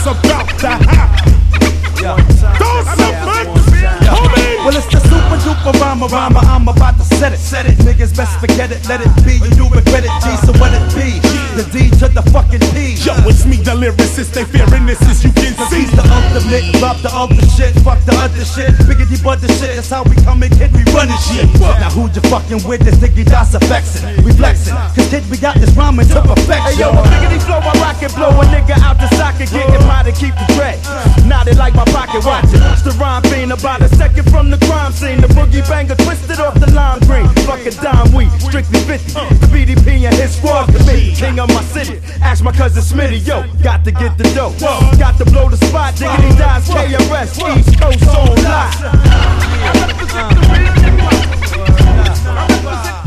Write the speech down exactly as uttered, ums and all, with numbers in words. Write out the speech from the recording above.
about to happen. Don't submit, homie. Well, it's the super duper rhymer, rhymer. I'm about to set it. Set it. Niggas best forget it. Let it be. You do regret it. G, so what it be? The D to the fucking P. Yo, it's me, the lyricist. They fearing this as you can see. He's the ultimate. Drop the other shit. Fuck the other shit. Biggity but the shit. That's how we come and kid. We run this shit. Now who you fucking with? This nigga that's affecting. We flexing. Cause kid, we got this rhyming to perfection. Hey yo, a biggity flow, I rock it, blow a nigga out the socket, getting high to keep the dread. Now they like my pocket, watch it. It's the rhyme fiend, about a second from the crime scene. The boogie banger twisted off the lime green. Fucking dime weed, strictly fifty. The B D P and his squad committee. King of my city, ask my cousin Smitty, yo, got to get the dough. Got to blow the spot, diggity dies, K R S, East Coast on live. I represent the real hip hop. I represent